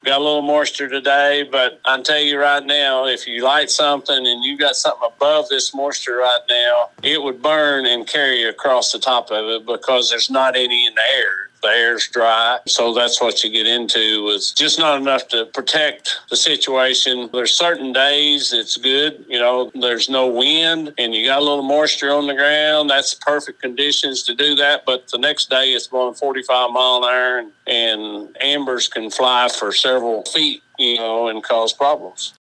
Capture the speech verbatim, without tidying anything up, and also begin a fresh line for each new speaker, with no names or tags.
got a little moisture today, but I can tell you right now, if you light something and you got something above this moisture right now, it would burn and carry across the top of it because there's not any in the air. The air's dry. So that's what you get into. It's just not enough to protect the situation. There's certain days it's good. You know, there's no wind and you got a little moisture on the ground. That's perfect conditions to do that. But the next day it's blowing forty-five mile an hour and, and ambers can fly for several feet, you know, and cause problems.